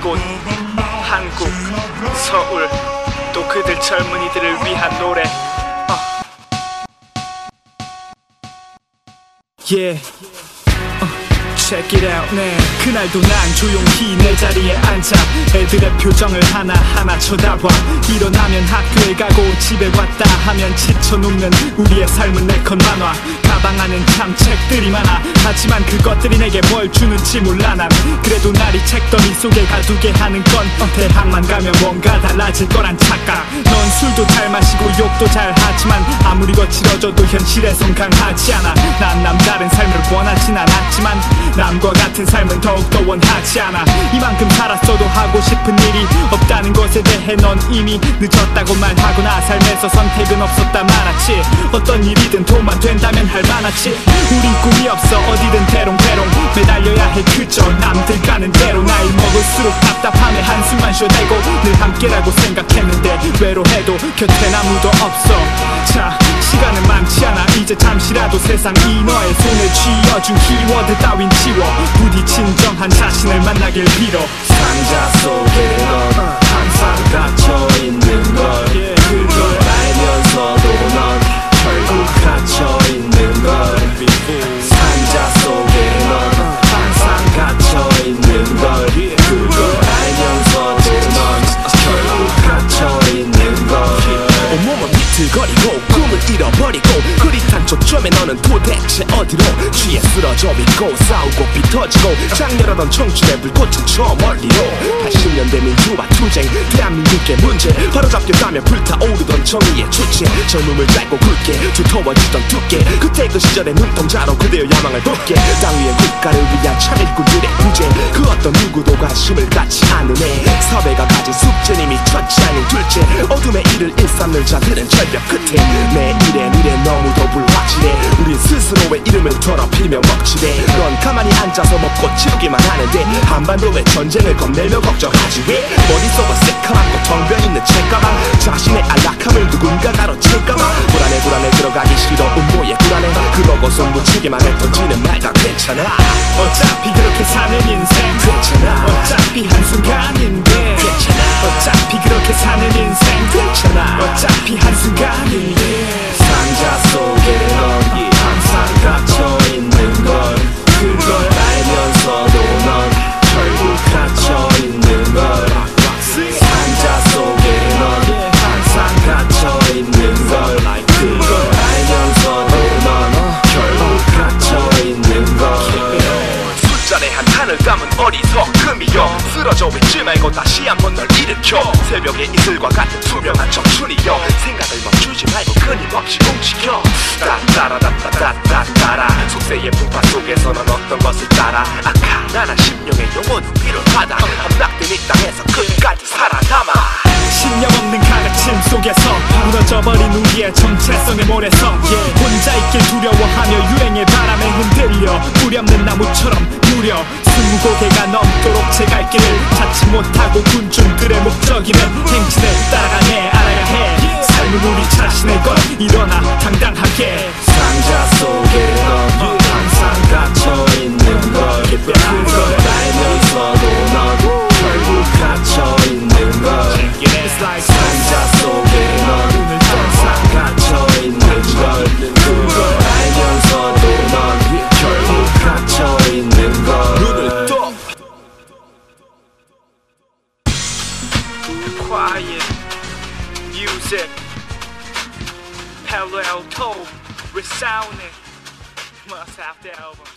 곳 한국 서울 또 그들 젊은이들을 위한 노래 Yeah Check it out, 네. 그날도 난 조용히 내 자리에 앉아 애들의 표정을 하나하나 쳐다봐. 일어나면 학교에 가고 집에 왔다 하면 지쳐 눕는 우리의 삶은 네컷 만화. 가방 안엔 참 책들이 많아. 하지만 그것들이 내게 뭘 주는지 몰라. 난 그래도 날이 책더미 속에 가두게 하는 건 대학만 가면 뭔가 달라질 거란 착각. 넌 술도 잘 마시고 욕도 잘 하지만 아무리 거칠어져도 현실에선 강하지 않아. 난 남다른 삶을 원하진 않았지만 남과 같은 삶은 더욱더 원하지 않아. 이만큼 살았어도 하고 싶은 일이 없다는 것에 대해 넌 이미 늦었다고 말하거나 삶에서 선택은 없었다 말았지. 어떤 일이든 돈만 된다면 할 만하지. 우린 꿈이 없어 어디든 대롱대롱 매달려야 해 그저 남들 가는 대로. 나이 먹을수록 답답함에 한숨만 쉬어대고 늘 함께라고 생각했는데 외로해도 곁엔 아무도 없어. 자 시간은 많지 않아. 이제 잠시라도 세상이 너의 손을 쥐어준 키워드 따윈 지워. 부디 진정한 자신을 만나길 빌어. 상자 속에 넌 항상 갇혀있는 걸 그걸 알면서도 넌 결국 갇혀있는 걸. 상자 속에 넌 항상 갇혀있는 걸 그걸 알면서도 넌 결국 갇혀있는 걸. 온몸은 비틀거리고 꿈을 잃어버리고 흐릿한 초점에 너는 도대체 어디로 취해 쓰러져 있고 싸우고 비터지고 장렬하던 청춘의 불꽃은 저 멀리로. 80년대 민주화 투쟁 대한민국의 문제 바로잡겠다며 불타오르던 정의의 주체. 젊음을 짧고 굵게 두터워지던 두께 그때 그 시절의 눈동자로 그대의 야망을 돋게. 땅 위에 국가를 위한 참일꾼들의 구제 그 어떤 누구도 관심을 갖지 않으네. 사회가 가진 숙제는 이미 첫째 아닌 둘째. 어둠의 일을 일삼는 자들은 절벽 끝에 내일의 미래 너무도 불확실해. 우린 스스로의 이름을 더럽히며 먹칠해. 넌 가만히 앉아서 먹고 치우기만 하는데 한반도의 전쟁을 겁내며 걱정하지 왜. 머릿속은 새카맣고 텅 비어있는 책가방 자신의 안락함을 누군가 가로챌까봐. 불안해 들어가기 싫어 음모에 불안해. 그러고 손붙이기만 해 던지는 말 다 괜찮아. 어차피 그렇게 사는 인생 괜찮아. 어차피 한순간인데 괜찮아. 어차피 그렇게 사는 인생 괜찮아. 어차피 한순간인데. 상자 속에 넌 항상 갇혀있는 걸 그걸 알면서도 넌 결국 갇혀있는 걸. 상자 속에 넌 항상 갇혀있는 걸 그걸 알면서도 넌 결국 갇혀있는 걸. 술잔에 한 칸을 담은 어리석음이여 쓰러져 있지 말고 다시 한번 널 일으켜. 새벽의 이슬과 같은 투명한 청춘이여 생각을 멈추지 말고 끊임없이 움직여. 따따라따따따따라 속세의 풍파 속에서 넌 어떤 것을 따라 아카나나 심령의 영혼은 위를 받아. 함락된 이 땅에서 끝까지 살아남아. 신념 없는 가르침 속에서 무너져버린 우리의 정체성의 모래성. 혼자 있길 두려워하며 유행의 바람에 흔들려 뿌리 없는 나무처럼 무려 20개가 넘도록 제 갈 길을 찾지 못하고 군중들의 목적이면 행진을 따라가네. 알아야 해 삶은 우리 자신의 것. 일어나 당당하게. 상자 속에 넌 항상 갇혀있는 걸 그걸 알면서도 넌 결국 갇혀있는 걸. 상자 속에 넌 항상 갇혀있는 걸 그걸 알면서도 넌 결국 갇혀있는 걸. 눈을 떠. Quiet music Palo Alto resounding must have the album.